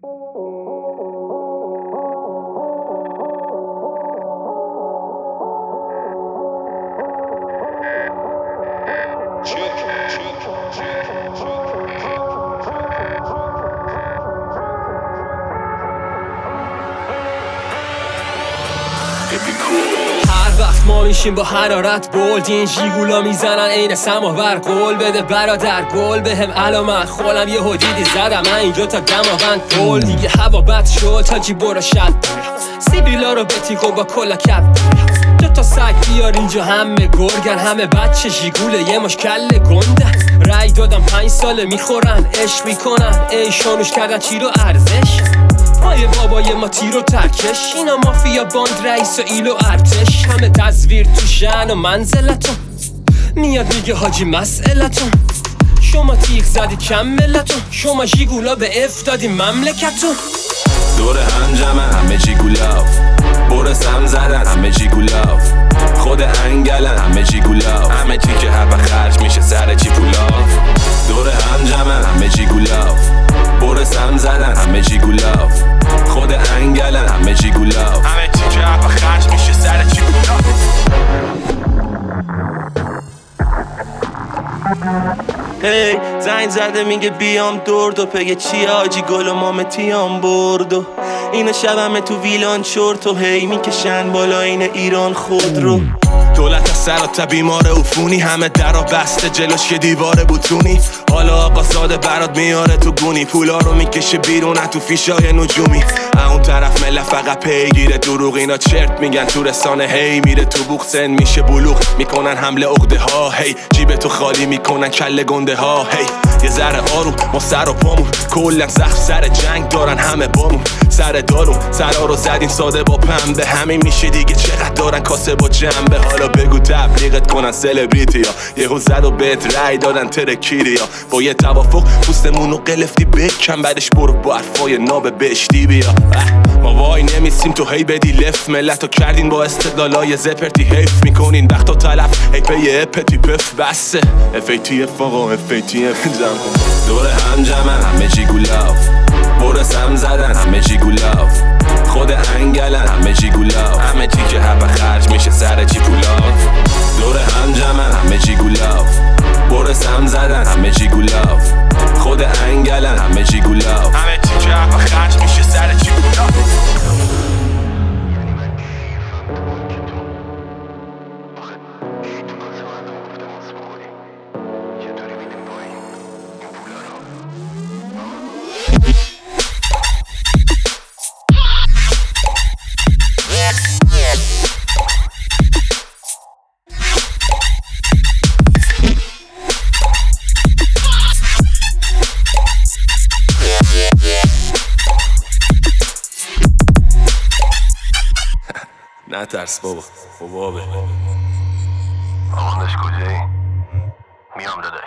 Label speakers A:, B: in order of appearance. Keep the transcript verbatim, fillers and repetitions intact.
A: هر وقت ما میشیم با حرارت بولد این ژیگولا میزنن عین سماور. قول بده برادر گل بهم علامت خولم یه حدیدی زدم من اینجا تا دماوند پول دیگه هوا بد شد تا جی برو شد سیبیلا رو بتیکو با کلا کپ دو تا سگ بیار اینجا همه گرگن همه بچه ژیگوله یه مشکل گنده رای دادم پنج ساله میخورن عشق میکنن ای شانوش کردن چی رو ارزش پای بابای ما تیر و ترکش اینا مافیا باند رئیس و ایلو ارتش همه تصویر تو شن و منزلتون میاد میگه حاجی مسئلتون شما تیک زدی کم ملتون شما ژیگولا به اف دادی مملکتون
B: دور هم جمع همه ژیگولا بور سم زدن همه ژیگولا خود انگلن همه ژیگولا همه چی که هر وقت خرج میشه سر چی پولا دور هم جمع همه ژیگولا بور سم زدن همه ژیگولا خود انگلن همه ژیگولا همه چی که هر وقت خرج میشه سر چی پولا هی hey, زنگ زده میگه بیام دورد و پگه چی آجی گل و مامتیام برد و اینو شبمه تو ویلان چورت و هی میکشن بالا این ایران خود رو دولت از سراتا بیمار عفونی همه درا بسته جلوش یه دیوار بوتونی حالا آقا ساده برات میاره تو گونی پولا رو میکشه بیرون تو فیشای نجومی اون طرف مله فقط پیگیره دروغ اینا چرت میگن تو رسانه هی میره تو بوق سن میشه بلوغ میکنن حمله عقده ها هی جیب تو خالی میکنن کله گنده ها هی یه ذره آروم ما سر و پامون کلا سخت سر جنگ دارن همه بامون سر دارون سرا رو زدیم ساده با پنبه همین میشه دیگه چقدر دارن کاسه با جنبه حالا بگو تبلیغت کنن سلبریتی ها یهو زد و بهت رای دادن ترکیری ها با یه توافق پوستمون رو قلفتی بکن بعدش برو با حرفای ناب بشتی بیا ما وای نمیسیم تو هی بدی لف ملت رو کردین با استدلالای زپرتی حیف میکنین وقتا تلف هی پی اپتی پف بسه اف ای تی اف آقا اف ای تی اف جمع کن دور هم جمع همه ژیگولا بور سم زدن همه ژیگولا خود انگلن همه ژیگولا همه چی که هر وقت خرج میشه سر چی پولا دور هم جمع همه ژیگولا بور سم زدن همه ژیگولا خود انگلن همه ژیگولا همه چی که هر وقت خرج میشه سر چی پولا نه ترس بابا بابا
C: آخونش کجایی؟ میام داده